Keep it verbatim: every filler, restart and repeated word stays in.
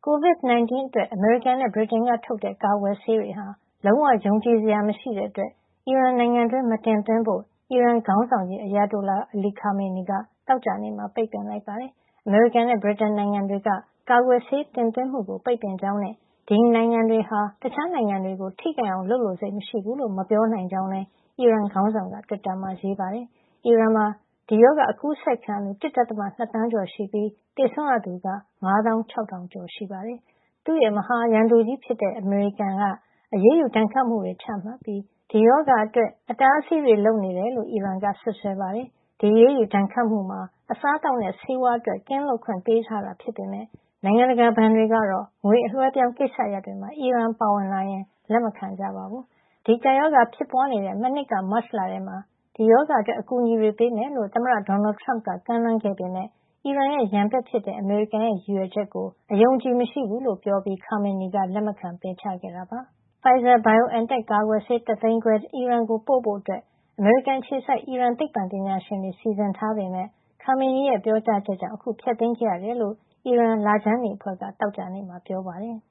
ကိုဗစ် ၁၉ အတွက် အမေရိကန်နဲ့ ဗြိတိန်ကထုတ်တဲ့ ကာကွယ်ဆေးတွေဟာ လုံးဝယုံကြည်စရာမရှိတဲ့အတွက် အီရန်နိုင်ငံတွင်း မတင်သွင်းဖို့ အီရန်ခေါင်းဆောင်ကြီး Ayatollah Ali Khamenei က သောကြာနေ့မှာ ပိတ်ပင်လိုက်ပါတယ်။ အမေရိကန်နဲ့ ဗြိတိန်နိုင်ငံတွေက ကာကွယ်ဆေးတင်သွင်းမှုကို ပိတ်ပင်ကြောင်းနဲ့ ဒီနိုင်ငံတွေဟာ တခြားနိုင်ငံတွေကို ထိခိုက်အောင် လုပ်လိုစိတ်မရှိဘူးလို့ မပြောနိုင်ကြောင်းလည်း အီရန်ခေါင်းဆောင်က တွစ်တာမှာ ရေးပါတယ်။ အီရန်မှာ ဒီရောဂါ အကူးစက်ခံရသူ ၁.၂ သန်းကျော်ရှိပြီး သေဆုံးရသူက ၅၆,၀၀၀ ကျော်ရှိပါတယ်။ သူ့ရဲ့ မဟာရန်သူကြီးဖြစ်တဲ့ အမေရိကန်က အရေးယူဒဏ်ခတ်မှုတွေ ချမှတ်ပြီး ဒီရောဂါအတွက် အတားအဆီးတွေ လုပ်နေတယ်လို့ အီရန်က စွပ်စွဲပါတယ်။ ဒီအရေးယူဒဏ်ခတ်မှုမှာ အစားအသောက်နဲ့ ဆေးဝါးအတွက် ကင်းလွတ်ခွင့်ပေးထားတာ ဖြစ်ပေမယ့် နိုင်ငံတကာ ဘဏ်တွေကတော့ ငွေအလွှဲအပြောင်း ကိစ္စရပ်တွေမှာ အီရန်ပါဝင်လာရင် လက်မခံကြပါဘူး။ ဒီကပ်ရောဂါ ဖြစ်ပွားနေတဲ့ မနှစ်က မတ်လထဲမှာ ဒီရောဂါအတွက် အကူအညီတွေပေးမယ်လို့ သမ္မတ Donald Trump က ကမ်းလှမ်းခဲ့ပေမယ့် အီရန်ရဲ့ ရန်ဘက်ဖြစ်တဲ့ အမေရိကန်ရဲ့ ရည်ရွယ်ချက်ကို အယုံအကြည်မရှိဘူးလို့ ပြောပြီး Khamenei က လက်မခံ ပယ်ချခဲ့တာပါ။ Pfizer-BioNTech ကာကွယ်ဆေး ၁ သိန်းခွဲ အီရန်ကိုပို့ဖို့ အမေရိကန်အခြေစိုက် အီရန်သိပ္ပံပညာရှင်တွေ စီစဉ်ထားပေမယ့် Khamenei ရဲ့ ပြောကြားချက်ကြောင့် အခုဖျက်သိမ်းခဲ့ရတယ်လို့ အီရန် လခြမ်းနီအဖွဲ့က သောကြာနေ့မှာ ပြောပါတယ်။